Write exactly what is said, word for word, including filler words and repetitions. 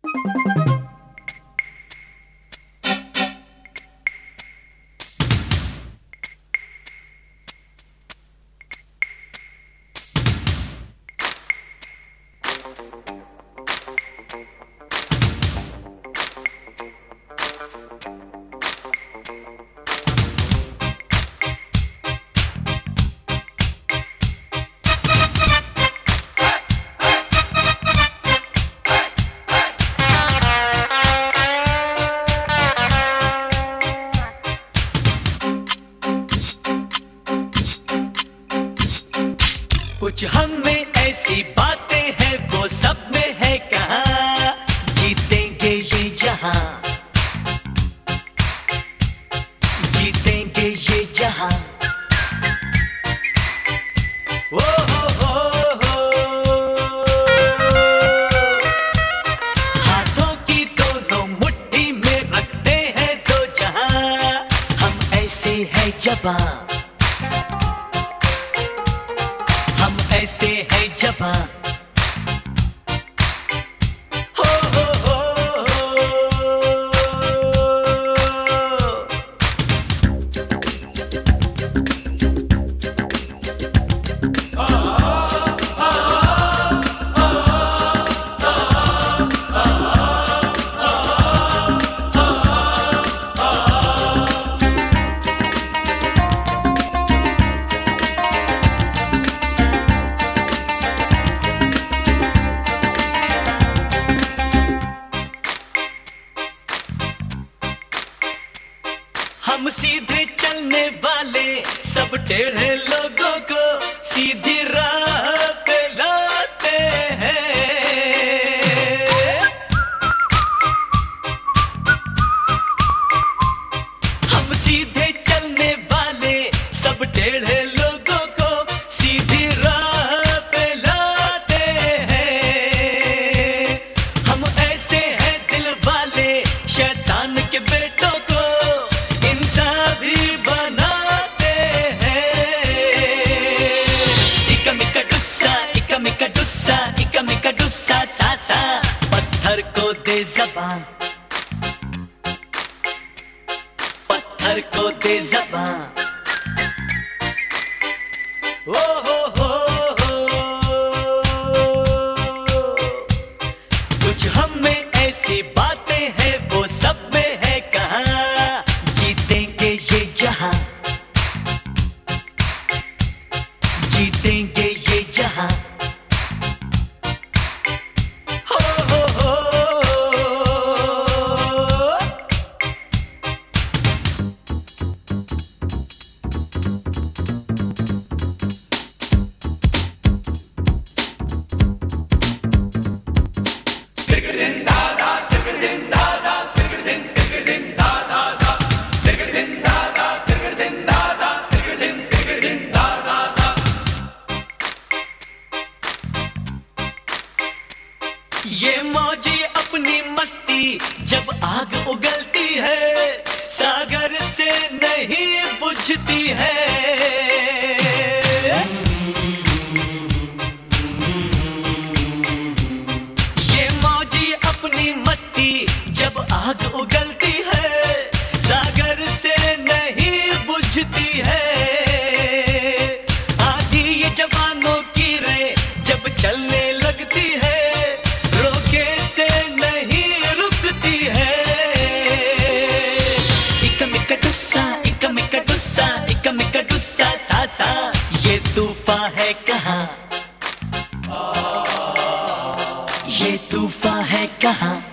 कुछ हम में ऐसी बातें हैं वो सब में है कहाँ, जीतेंगे ये जहां, जीतेंगे ये जहां। ओ हो हो हो हाथों की दोनों मुट्ठी में रखते हैं दो जहां, हम ऐसे हैं जबां, ऐसे है जबां। हो हो हो हम सीधे चलने वाले सब टेढ़े लोगों को सीधी राह पे लाते हैं। हम सीधे चलने वाले सब टेढ़े लोगों को सीधी राह पे लाते हैं। हम ऐसे हैं दिल वाले शैतान के बेटों को इका मिका डुस्सा सा सा, पत्थर को दे ज़बान, पत्थर को दे ज़बान। ओ हो हो हो कुछ हम में ऐसी बातें हैं वो सब में है कहाँ, जीतेंगे ये जहां, जीतेंगे ये जहां। ये मौजी अपनी मस्ती जब आग उगलती है, सागर से नहीं बुझती है। ये मौजी अपनी मस्ती जब आग उगलती है, सागर से नहीं बुझती है। आधी ये जवानों की रे जब चलने लगती है, ये तूफान है कहाँ, ये तूफान है कहाँ।